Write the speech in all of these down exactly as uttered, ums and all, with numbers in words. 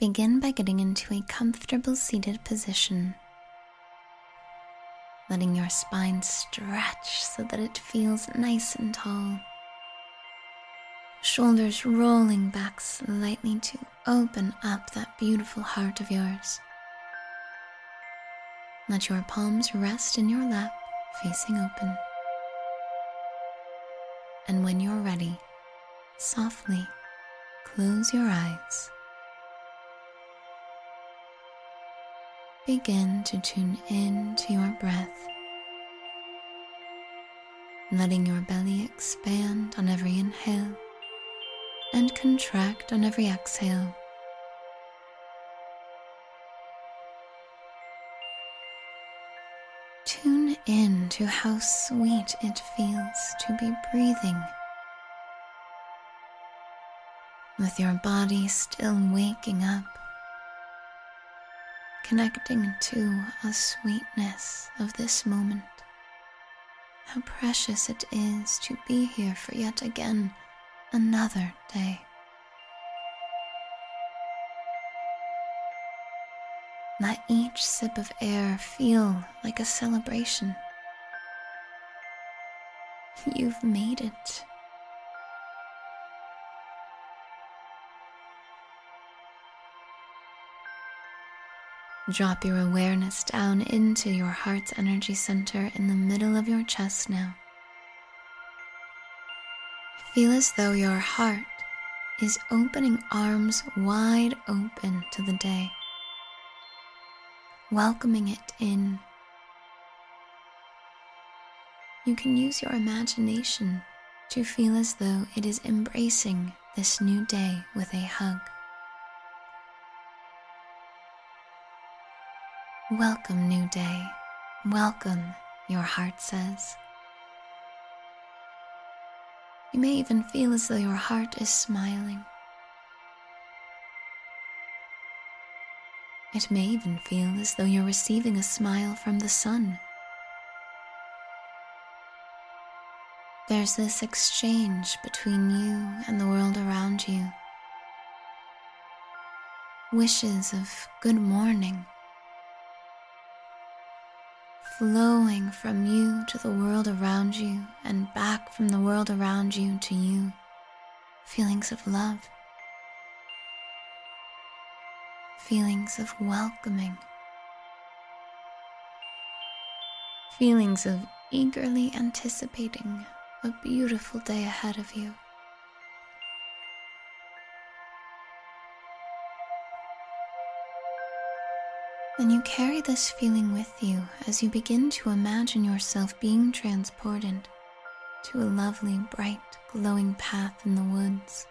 Begin by getting into a comfortable seated position, letting your spine stretch so that it feels nice and tall. Shoulders rolling back slightly to open up that beautiful heart of yours. Let your palms rest in your lap, facing open. And when you're ready, softly close your eyes. Begin to tune in to your breath, letting your belly expand on every inhale and contract on every exhale. Tune in to how sweet it feels to be breathing, with your body still waking up, connecting to a sweetness of this moment. How precious it is to be here for yet again another day. Let each sip of air feel like a celebration. You've made it. Drop your awareness down into your heart's energy center in the middle of your chest now. Feel as though your heart is opening arms wide open to the day, welcoming it in. You can use your imagination to feel as though it is embracing this new day with a hug. Welcome, new day. Welcome, your heart says. You may even feel as though your heart is smiling. It may even feel as though you're receiving a smile from the sun. There's this exchange between you and the world around you. Wishes of good morning, flowing from you to the world around you and back from the world around you to you. Feelings of love. Feelings of welcoming. Feelings of eagerly anticipating a beautiful day ahead of you. Then you carry this feeling with you as you begin to imagine yourself being transported to a lovely, bright, glowing path in the woods.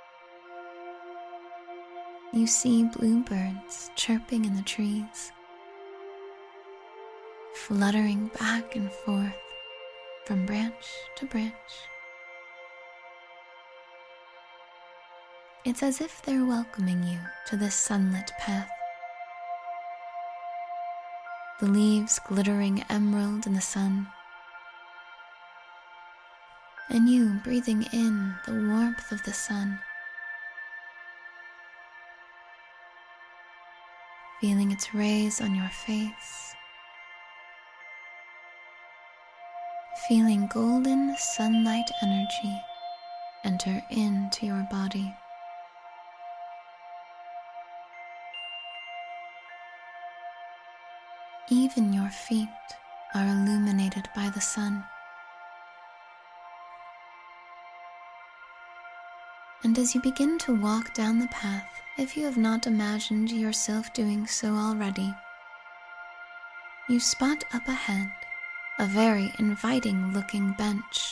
You see bluebirds chirping in the trees, fluttering back and forth from branch to branch. It's as if they're welcoming you to this sunlit path. The leaves glittering emerald in the sun, and you breathing in the warmth of the sun, feeling its rays on your face, feeling golden sunlight energy enter into your body. Even your feet are illuminated by the sun. And as you begin to walk down the path, if you have not imagined yourself doing so already, you spot up ahead a very inviting looking bench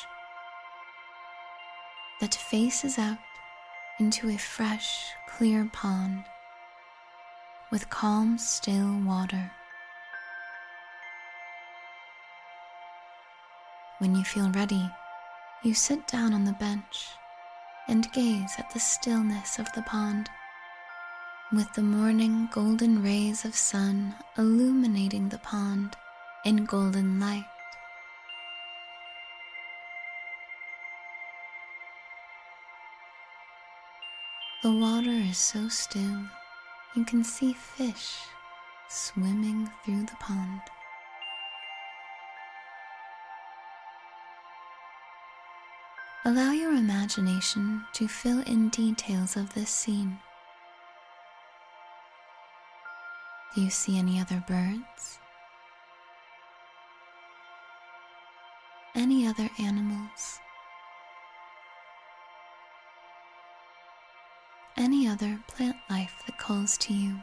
that faces out into a fresh, clear pond with calm, still water. When you feel ready, you sit down on the bench and gaze at the stillness of the pond, with the morning golden rays of sun illuminating the pond in golden light. The water is so still, you can see fish swimming through the pond. Allow your imagination to fill in details of this scene. Do you see any other birds? Any other animals? Any other plant life that calls to you?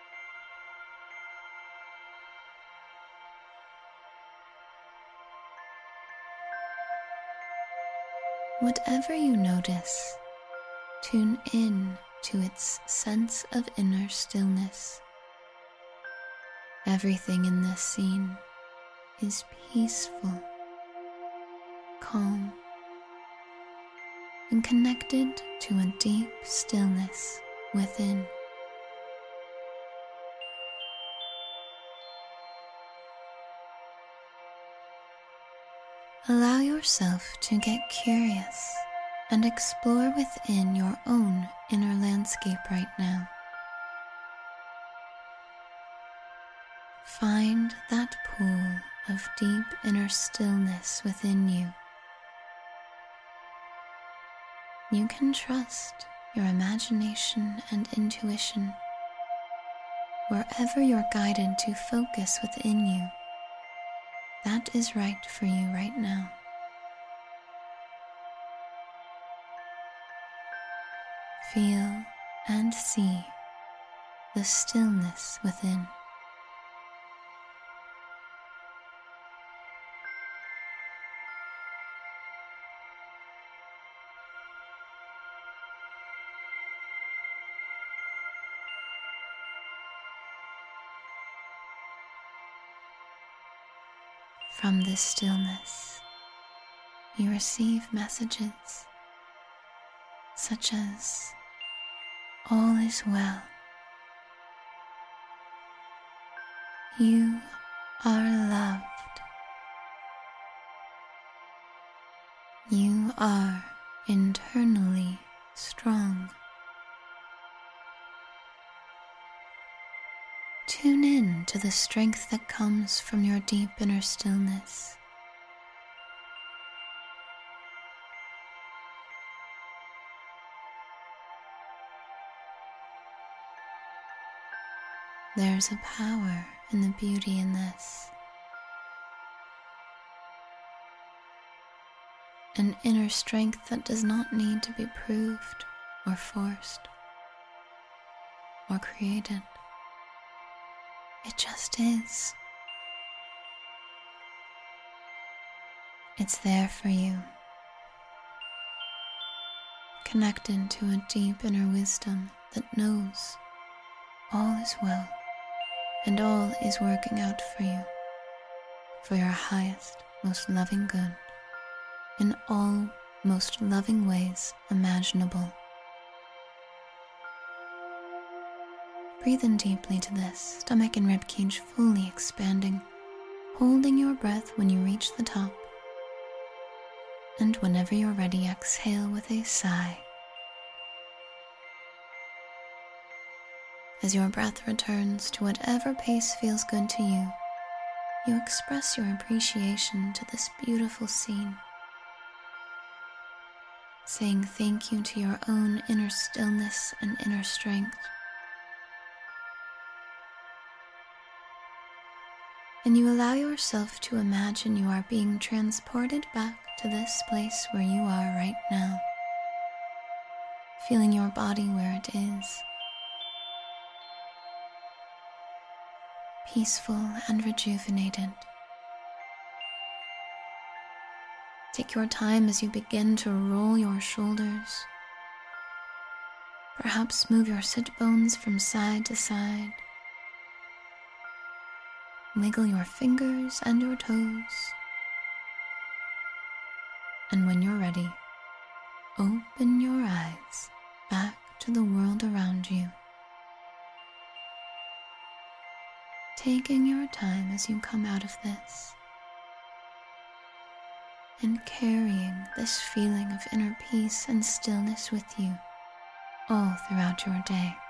Whatever you notice, tune in to its sense of inner stillness. Everything in this scene is peaceful, calm, and connected to a deep stillness within. Allow yourself to get curious and explore within your own inner landscape right now. Find that pool of deep inner stillness within you. You can trust your imagination and intuition. Wherever you're guided to focus within you, that is right for you right now. Feel and see the stillness within. From this stillness, you receive messages such as, all is well. You are loved. You are internally strong. Tune in to the strength that comes from your deep inner stillness. There's a power and the beauty in this. An inner strength that does not need to be proved or forced or created. It just is. It's there for you, connected to a deep inner wisdom that knows all is well and all is working out for you, for your highest, most loving good, in all most loving ways imaginable. Breathe in deeply to this, stomach and ribcage fully expanding, holding your breath when you reach the top. And whenever you're ready, exhale with a sigh. As your breath returns to whatever pace feels good to you, you express your appreciation to this beautiful scene, saying thank you to your own inner stillness and inner strength. And you allow yourself to imagine you are being transported back to this place where you are right now, feeling your body where it is, peaceful and rejuvenated. Take your time as you begin to roll your shoulders. Perhaps move your sit bones from side to side. Wiggle your fingers and your toes. And when you're ready, open your eyes back to the world around you. Taking your time as you come out of this, and carrying this feeling of inner peace and stillness with you all throughout your day.